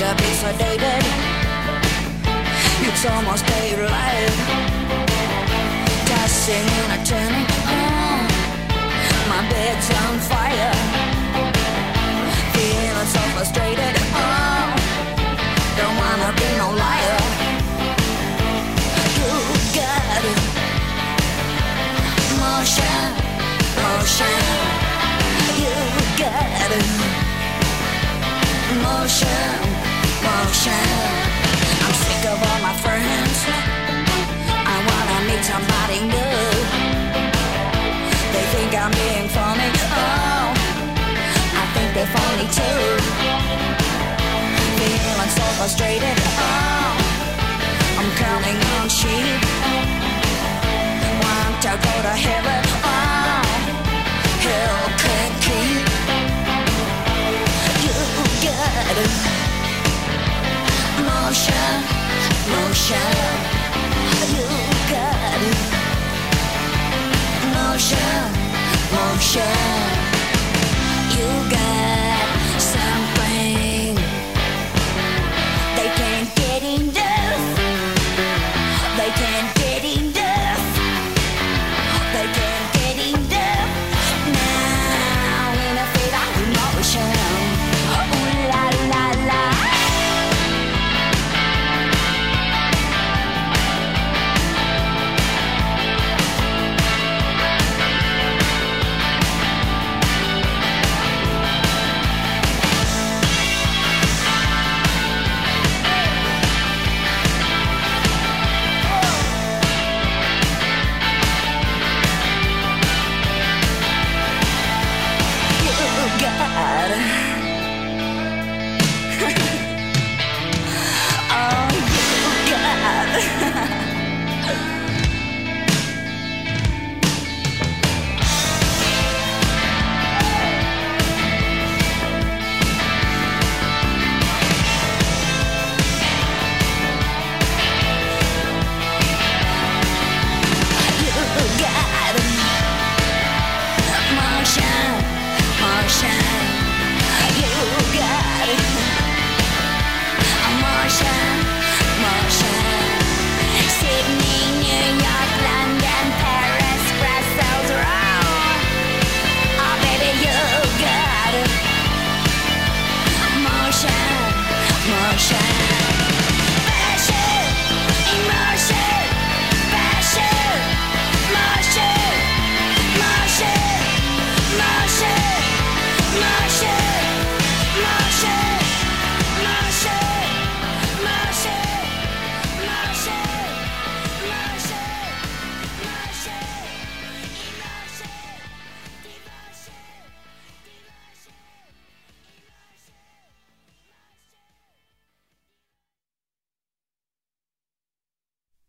to be sedated. It's almost daylight. Tossing and a turning. My bed's on fire. Feeling so frustrated. Don't wanna be no liar. You got it. Motion, motion. You got it. Motion, motion. I'm sick of all my friends. I wanna meet somebody new. They think I'm being funny. Oh, I think they're funny too. Feeling so frustrated. Oh, I'm counting on sheep. Want to go to heaven. Oh, hell can't keep. You got it. Motion, motion. You got it. Motion, motion.